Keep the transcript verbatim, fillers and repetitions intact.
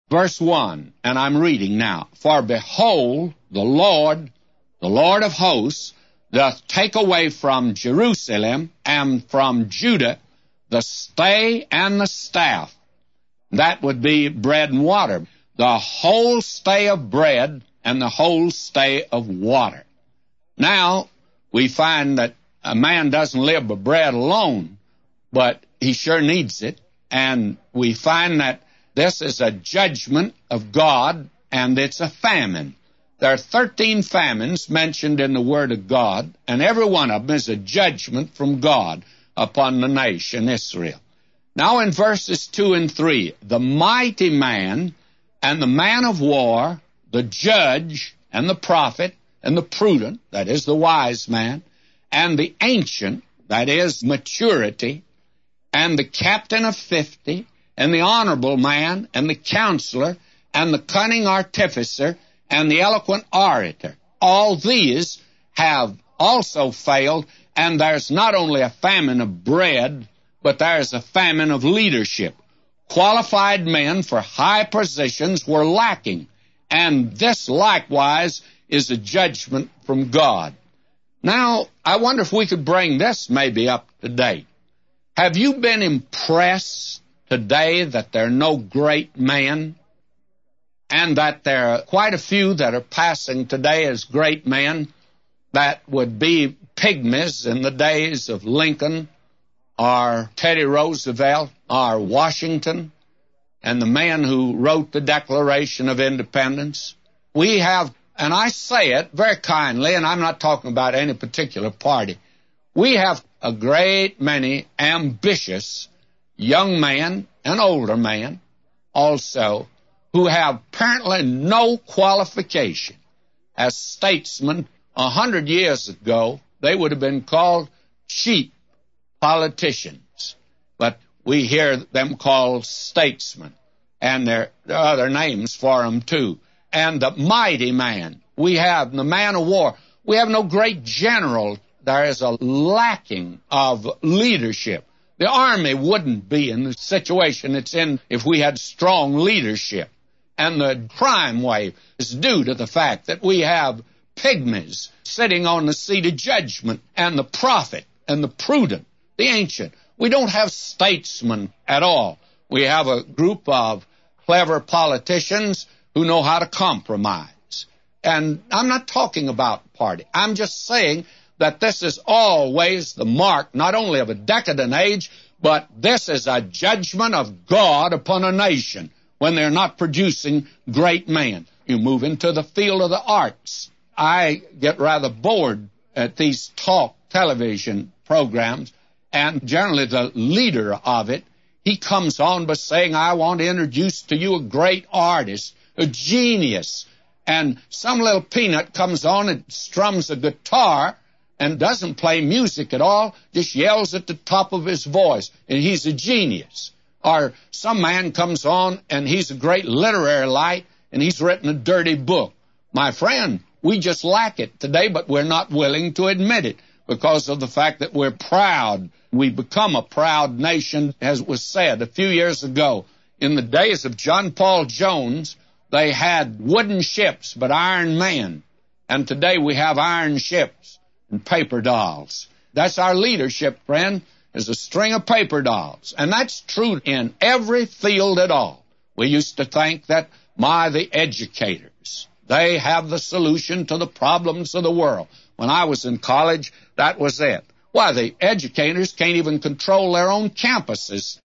verse one, and I'm reading now. For behold, the Lord, the Lord of hosts, doth take away from Jerusalem and from Judah the stay and the staff. That would be bread and water. The whole stay of bread and the whole stay of water. Now, we find that a man doesn't live by bread alone, but he sure needs it. And we find that this is a judgment of God, and it's a famine. There are thirteen famines mentioned in the Word of God, and every one of them is a judgment from God upon the nation Israel. Now in verses two and three, the mighty man and the man of war, the judge and the prophet and the prudent, that is the wise man, and the ancient, that is maturity, and the captain of fifty, and the honorable man, and the counselor, and the cunning artificer, and the eloquent orator. All these have also failed, and there's not only a famine of bread, but there's a famine of leadership. Qualified men for high positions were lacking, and this likewise is a judgment from God. Now, I wonder if we could bring this maybe up to date. Have you been impressed today that there are no great men, and that there are quite a few that are passing today as great men that would be pygmies in the days of Lincoln or Teddy Roosevelt or Washington and the man who wrote the Declaration of Independence? We have, and I say it very kindly, and I'm not talking about any particular party, we have a great many ambitious young men and older men also who have apparently no qualification. As statesmen, a hundred years ago, they would have been called cheap politicians. But we hear them called statesmen, and there are other names for them too. And the mighty man, we have the man of war. We have no great general. There is a lacking of leadership. The army wouldn't be in the situation it's in if we had strong leadership. And the crime wave is due to the fact that we have pygmies sitting on the seat of judgment, and the prophet and the prudent, the ancient. We don't have statesmen at all. We have a group of clever politicians who know how to compromise. And I'm not talking about party. I'm just saying that this is always the mark not only of a decadent age, but this is a judgment of God upon a nation when they're not producing great men. You move into the field of the arts. I get rather bored at these talk television programs, and generally the leader of it, he comes on by saying, I want to introduce to you a great artist, a genius. And some little peanut comes on and strums a guitar and doesn't play music at all, just yells at the top of his voice, and he's a genius. Or some man comes on and he's a great literary light and he's written a dirty book. My friend, we just lack it today, but we're not willing to admit it because of the fact that we're proud. We become a proud nation, as was said a few years ago. In the days of John Paul Jones, they had wooden ships but iron men. And today we have iron ships and paper dolls. That's our leadership, friend, is a string of paper dolls. And that's true in every field at all. We used to think that, my, the educators, they have the solution to the problems of the world. When I was in college, that was it. Why, the educators can't even control their own campuses.